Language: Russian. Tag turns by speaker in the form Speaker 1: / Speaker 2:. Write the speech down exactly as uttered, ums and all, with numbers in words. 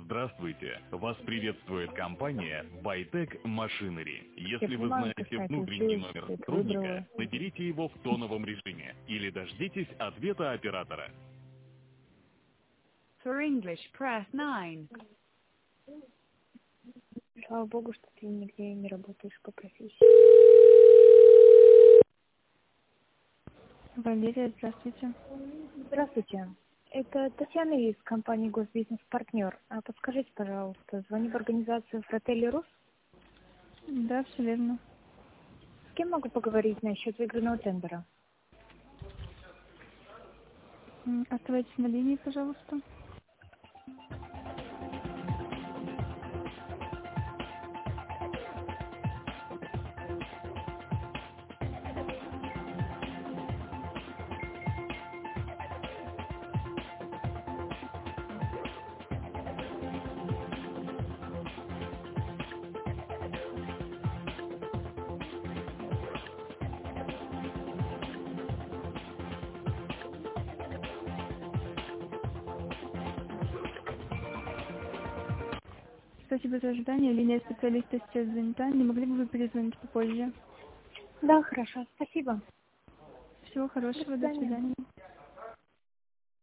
Speaker 1: Здравствуйте! Вас приветствует компания Bytec Machinery. Если вы знаете внутренний номер сотрудника, наберите его в тоновом режиме или дождитесь ответа оператора.
Speaker 2: For English, press nine.
Speaker 3: Слава богу, что ты нигде не работаешь по профессии.
Speaker 4: Валерия, здравствуйте.
Speaker 3: Здравствуйте. Это Татьяна из компании Госбизнес-партнер. А подскажите, пожалуйста, звоню в организацию Fratelli Rus.
Speaker 4: Да, все верно.
Speaker 3: С кем могу поговорить насчет выигранного тендера?
Speaker 4: М, Оставайтесь на линии, пожалуйста. Спасибо за ожидание. Линия специалиста сейчас занята. Не могли бы вы перезвонить попозже?
Speaker 3: Да, хорошо, спасибо.
Speaker 4: Всего хорошего.
Speaker 3: До
Speaker 4: До
Speaker 3: свидания.
Speaker 4: свидания.